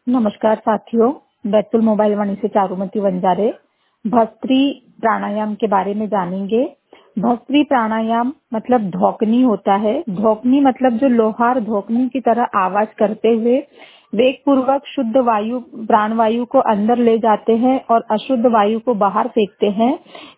नमस्कार साथियों, बैतुल मोबाइल वाणी से चारुमती वंजारे। भस्त्री प्राणायाम के बारे में जानेंगे। भस्त्री प्राणायाम मतलब धौकनी होता है। धौकनी मतलब जो लोहार धौकनी की तरह आवाज करते हुए वेग पूर्वक शुद्ध वायु प्राणवायु को अंदर ले जाते हैं और अशुद्ध वायु को बाहर फेंकते हैं।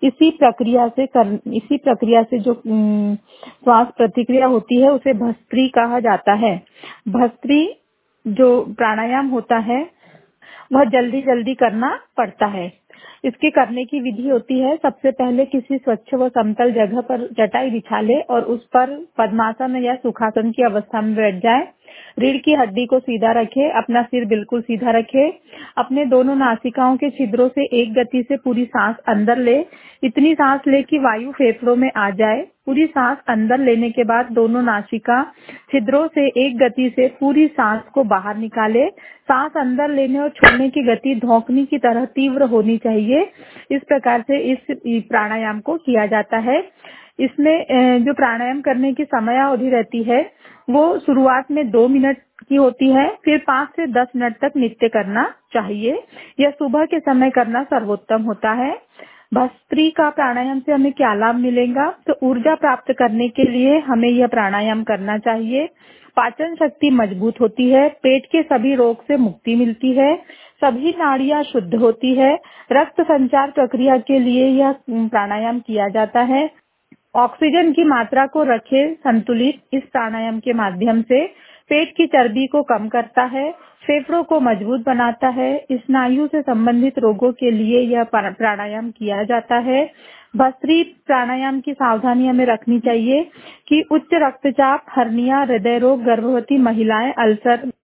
इसी प्रक्रिया से जो श्वास प्रतिक्रिया होती है उसे भस्त्री कहा जाता है। भस्त्री जो प्राणायाम होता है वह जल्दी जल्दी करना पड़ता है। इसके करने की विधि होती है, सबसे पहले किसी स्वच्छ व समतल जगह पर चटाई बिछा ले और उस पर पद्मासन या सुखासन की अवस्था में बैठ जाए। रीढ़ की हड्डी को सीधा रखे, अपना सिर बिल्कुल सीधा रखे। अपने दोनों नासिकाओं के छिद्रों से एक गति से पूरी सांस अंदर ले। इतनी सांस ले कि वायु फेफड़ों में आ जाए। पूरी सांस अंदर लेने के बाद दोनों नासिका छिद्रों से एक गति से पूरी सांस को बाहर निकाले। सांस अंदर लेने और छोड़ने की गति धौंकनी की तरह तीव्र होनी चाहिए। इस प्रकार से इस प्राणायाम को किया जाता है। इसमें जो प्राणायाम करने की समयावधि रहती है वो शुरुआत में 2 मिनट की होती है, फिर 5 से 10 मिनट तक नित्य करना चाहिए। यह सुबह के समय करना सर्वोत्तम होता है। भस्त्री का प्राणायाम से हमें क्या लाभ मिलेगा? तो ऊर्जा प्राप्त करने के लिए हमें यह प्राणायाम करना चाहिए। पाचन शक्ति मजबूत होती है, पेट के सभी रोग से मुक्ति मिलती है, सभी नाड़ियां शुद्ध होती है, रक्त संचार प्रक्रिया के लिए यह प्राणायाम किया जाता है। ऑक्सीजन की मात्रा को रखे संतुलित। इस प्राणायाम के माध्यम से पेट की चर्बी को कम करता है, फेफड़ों को मजबूत बनाता है। स्नायु से संबंधित रोगों के लिए यह प्राणायाम किया जाता है। भस्त्री प्राणायाम की सावधानी हमें रखनी चाहिए कि उच्च रक्तचाप, हर्निया, हृदय रोग, गर्भवती महिलाएं, अल्सर